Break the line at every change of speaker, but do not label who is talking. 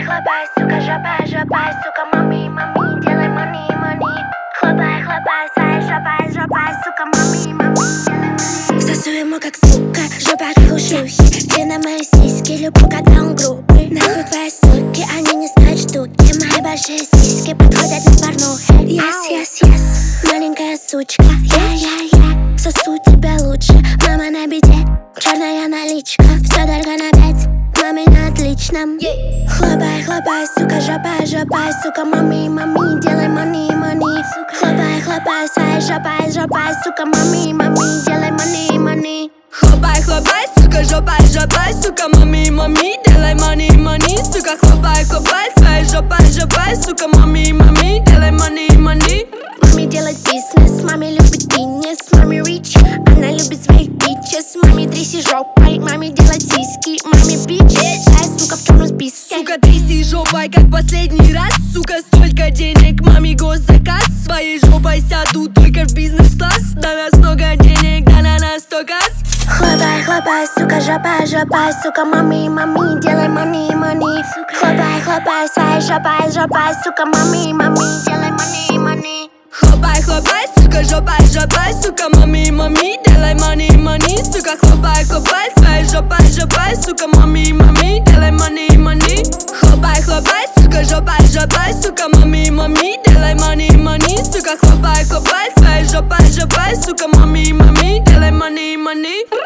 хлопай, сука, жопай, жопай, сука, мами, мами, делай мани, мани. Хлопай, хлопай, своей жопай, жопай, сука, мами, мами, делай мани. Сосу ему как сука, жопа как у шухи. Длина мои сиськи, люблю, когда он грубый. Нахуй твои суки, они не знают штуки. Мои большие сиськи подходят из порнухи. Yes, yes, yes, маленькая сучка. Я сосу тебя лучше. Мама на беде, черная наличка. Все дорого на 5, маме на отличном. Хлопай, хлопай, сука, жопай, жопай, сука, мами, мами, делай мани, мани. Хлопай, хлопай, своей жопай, жопай, сука, мами, мами, делай мани, мани.
Хлопай, хлопай, сука, жопай, жопай, сука, мами, мами, делай мани, мани. Сука, хлопай, хлопай, своей жопай, жопай, сука, мами, мами, делай мани, мани.
Маме делает бизнес, маме любит фитнес, маме рич, она любит своих бичес. Маме тряси жопой, маме делать сиськи, маме бичес, а сука в черном списке.
Сука, тряси жопой, как последний раз. Сука, столько денег, маме госзаказ. Своей жопой сяду только в бизнес-класс. На нас много денег, да на нас только газ.
Хлопай, хлопай, сука, жопай, жопай, сука, мами, мами, делай мани, мани. Хлопай, хлопай, своей жопай, жопай, сука, мами, мами, делай мани, мани.
Хлопай, хлопай, сука, жопай, жопай, сука, мами, мами, делай мани, мани. Сука, хлопай, хлопай, своей жопай, жопай, сука, мами, мами, делай мани, мани. Хлопай, хлопай, сука, жопай, жопай, сука, мами, мами, делай мани, мани. Сука, хлопай, хлопай, своей жопай, жопай, сука, мами, мами, делай мани, мани.